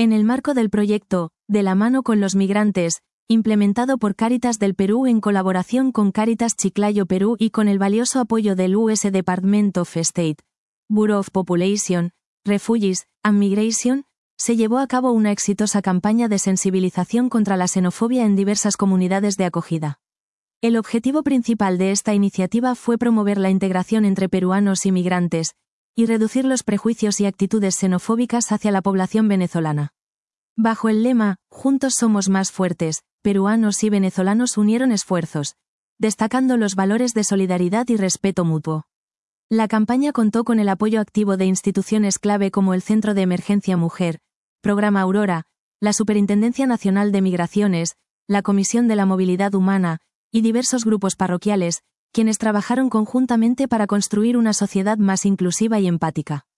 En el marco del proyecto, De la mano con los migrantes, implementado por Cáritas del Perú en colaboración con Cáritas Chiclayo Perú y con el valioso apoyo del US Department of State, Bureau of Population, Refugees and Migration, se llevó a cabo una exitosa campaña de sensibilización contra la xenofobia en diversas comunidades de acogida. El objetivo principal de esta iniciativa fue promover la integración entre peruanos y migrantes, y reducir los prejuicios y actitudes xenofóbicas hacia la población venezolana. Bajo el lema, Juntos somos más fuertes, peruanos y venezolanos unieron esfuerzos, destacando los valores de solidaridad y respeto mutuo. La campaña contó con el apoyo activo de instituciones clave como el Centro de Emergencia Mujer, Programa Aurora, la Superintendencia Nacional de Migraciones, la Comisión de la Movilidad Humana, y diversos grupos parroquiales, quienes trabajaron conjuntamente para construir una sociedad más inclusiva y empática.